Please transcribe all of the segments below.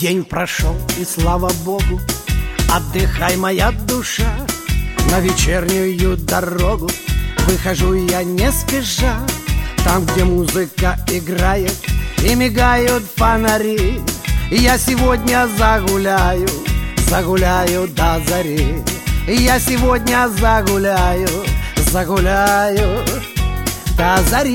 День прошел, и слава Богу, отдыхай, моя душа. На вечернюю дорогу выхожу я не спеша. Там, где музыка играет и мигают фонари, я сегодня загуляю, загуляю до зари. Я сегодня загуляю, загуляю до зари.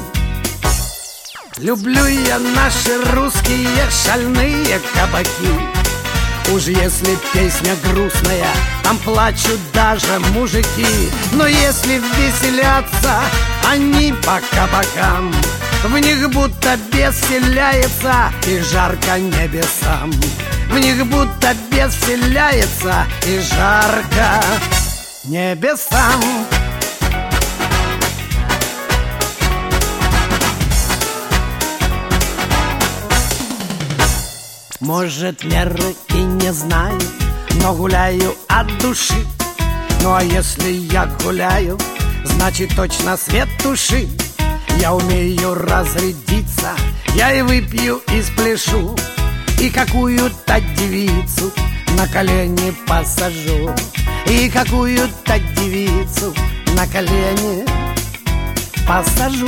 Люблю я наши русские шальные кабаки. Уж если песня грустная, там плачут даже мужики. Но если веселятся они по кабакам, в них будто бес вселяется и жарко небесам. В них будто бес вселяется и жарко небесам. Может, меры и не знаю, но гуляю от души. Ну а если я гуляю, значит точно свет туши. Я умею разрядиться, я и выпью, и спляшу, и какую-то девицу на колени посажу, и какую-то девицу на колени посажу.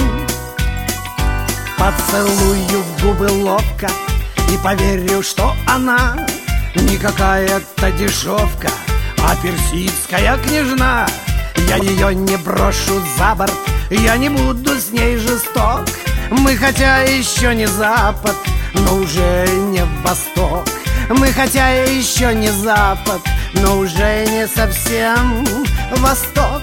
Поцелую в губы ловко и поверю, что она не какая-то дешевка, а персидская княжна. Я ее не брошу за борт, я не буду с ней жесток. Мы хотя еще не Запад, но уже не Восток. Мы хотя еще не Запад, но уже не совсем Восток.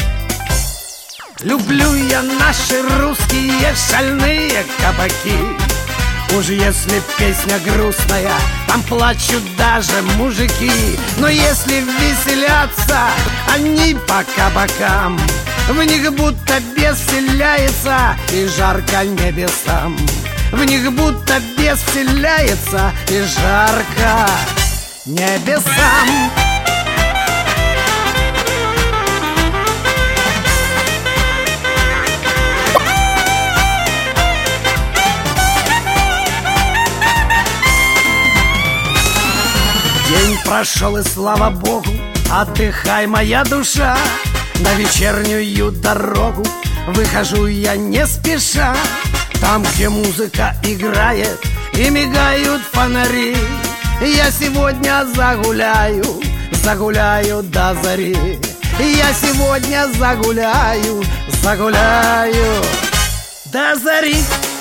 Люблю я наши русские шальные кабаки. Уж если песня грустная, там плачут даже мужики. Но если веселятся они по кабакам, в них будто бес вселяется и жарко небесам. В них будто бес вселяется и жарко небесам. День прошел, и слава Богу, отдыхай, моя душа. На вечернюю дорогу выхожу я не спеша. Там, где музыка играет и мигают фонари, я сегодня загуляю, загуляю до зари. Я сегодня загуляю, загуляю до зари.